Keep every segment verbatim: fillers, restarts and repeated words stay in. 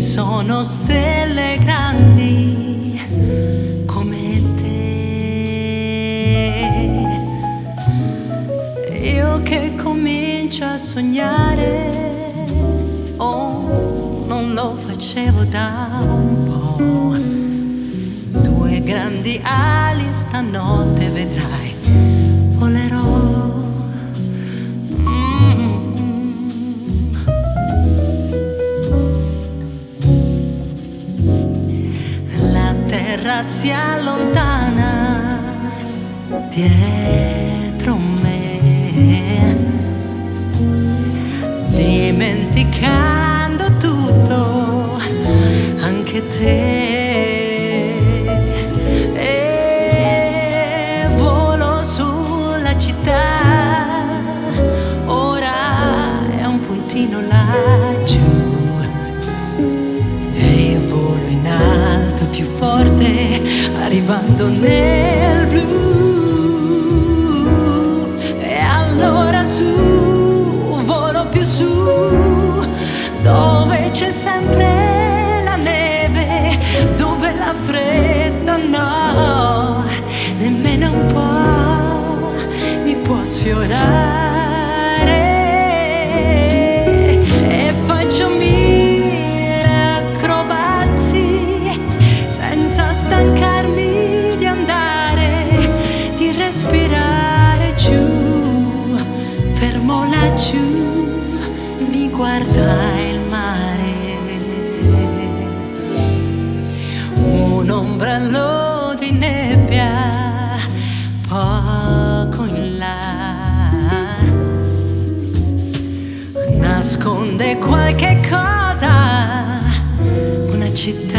sono stelle grandi come te. Io che comincio a sognare, oh, non lo facevo da un po'. Due grandi ali stanotte vedrai, volerò. Si allontana dietro me, dimenticando tutto, anche te. E volo sulla città, ora è un puntino laggiù, e volo in alto più forte, arrivando nel blu. E allora su, volo più su, dove c'è sempre la neve, dove la fredda no, nemmeno un po' mi può sfiorare. E faccio mille acrobazie senza stancarmi di andare, di respirare giù, fermo laggiù, mi guarda il mare. Un ombrello di nebbia poco in là nasconde qualche cosa, una città.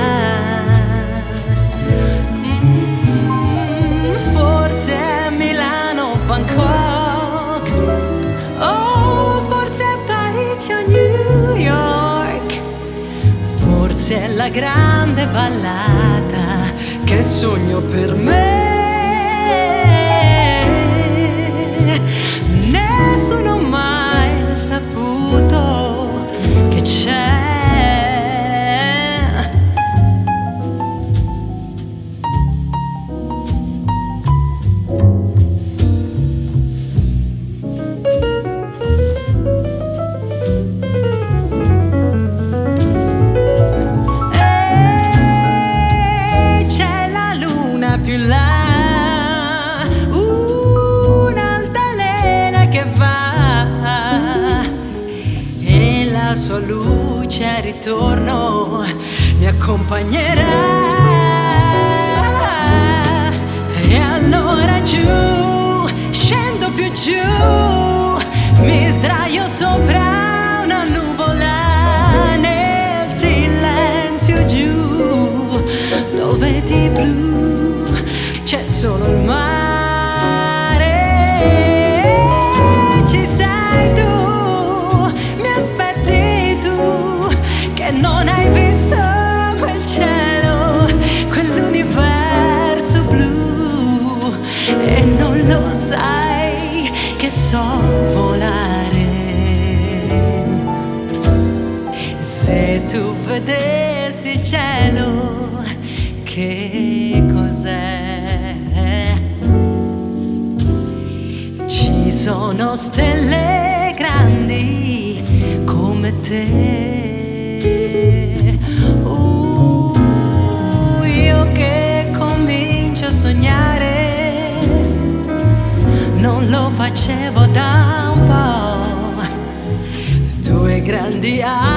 Bangkok, oh, forse è Parigi o New York, forse è la grande ballata che sogno per me. Nessuno mai ha saputo che c'è. Più là, un'altalena che va, e la sua luce al ritorno mi accompagnerà. E allora giù, scendo più giù, mi sdraio sopra una nuvola nel silenzio giù, dove di blu c'è solo il mare. Ci sei tu, mi aspetti tu, che non hai visto quel cielo, quell'universo blu, e non lo sai che so volare. Se tu vedessi il cielo, che cos'è? Ci sono stelle grandi come te. Uh, io che comincio a sognare, non lo facevo da un po'. Due grandi